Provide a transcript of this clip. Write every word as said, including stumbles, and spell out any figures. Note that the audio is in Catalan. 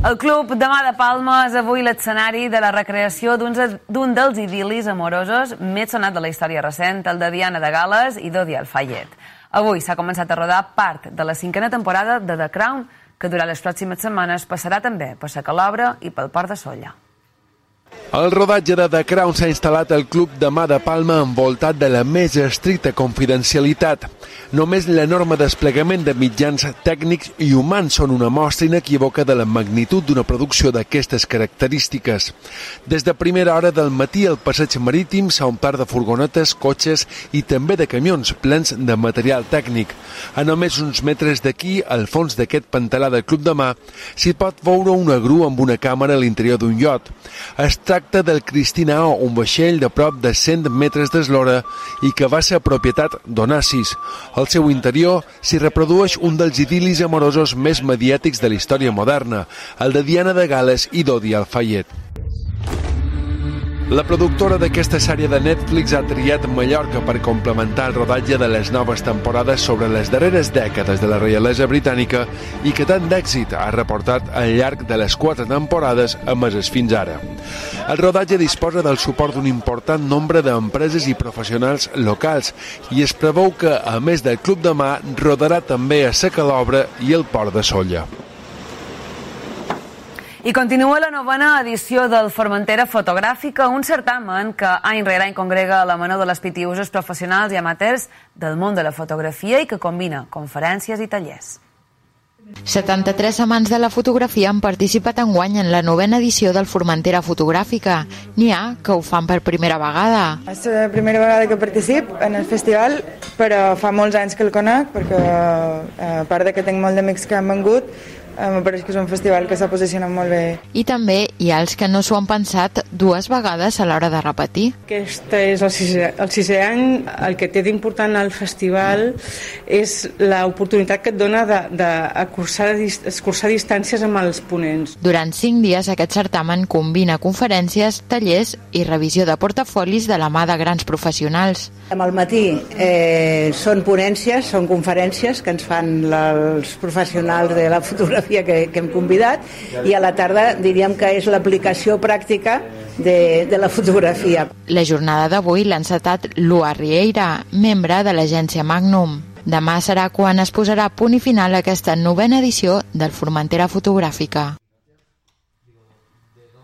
El Club de Mà de Palma és avui l'escenari de la recreació d'un dels idil·lis amorosos més sonat de la història recent, el de Diana de Gal·les i Dodi Al-Fayed. Avui s'ha començat a rodar part de la cinquena temporada de The Crown, que durant les pròximes setmanes passarà també per Sa Calobra i pel Port de Sóller. El rodatge de The Crown s'ha instal·lat al Club de Mà de Palma envoltat de la més estricta confidencialitat. Només l'enorme desplegament de mitjans tècnics i humans són una mostra inequívoca de la magnitud d'una producció d'aquestes característiques. Des de primera hora del matí el passeig marítim s'ha omplert de furgonetes, cotxes i també de camions plens de material tècnic. A només uns metres d'aquí, al fons d'aquest pantalà del Club de Mà, s'hi pot veure una grua amb una càmera a l'interior d'un iot. Es tracta del Christina O, un vaixell de prop de cent metres d'eslora i que va ser propietat d'Onassis. Al seu interior s'hi reprodueix un dels idil·lis amorosos més mediàtics de la història moderna, el de Diana de Gal·les i Dodi Al-Fayed. La productora d'aquesta sèrie de Netflix ha triat Mallorca per complementar el rodatge de les noves temporades sobre les darreres dècades de la reialesa britànica i que tant d'èxit ha reportat al llarg de les quatre temporades emeses fins ara. El rodatge disposa del suport d'un important nombre d'empreses i professionals locals i es preveu que, a més del Club de Mà, rodarà també a Sa Calobra i el Port de Sóller. I continua la novena edició del Formentera Fotogràfica, un certamen que any rere any congrega la menor de les pitiuses professionals i amateurs del món de la fotografia i que combina conferències i tallers. setanta-tres amants de la fotografia han participat enguany en la novena edició del Formentera Fotogràfica. N'hi ha que ho fan per primera vegada. És la primera vegada que participo en el festival, però fa molts anys que el conec, perquè a part de que tinc molts d'amics que han vengut, em pareix que és un festival que s'ha posicionat molt bé. I també hi ha els que no s'ho han pensat dues vegades a l'hora de repetir. Aquest és el sisè, el sisè any. El que té d'important al festival és l'oportunitat que et dona d'escurçar de, distàncies amb els ponents. Durant cinc dies aquest certamen combina conferències, tallers i revisió de portafolis de la mà de grans professionals. Al matí eh, són ponències, són conferències que ens fan els professionals de la fotografia que, que hem convidat, i a la tarda diríem que és l'aplicació pràctica de, de la fotografia. La jornada d'avui l'ha encetat Lua Rieira, membre de l'agència Magnum. Demà serà quan es posarà punt i final a aquesta novena edició del Formentera Fotogràfica.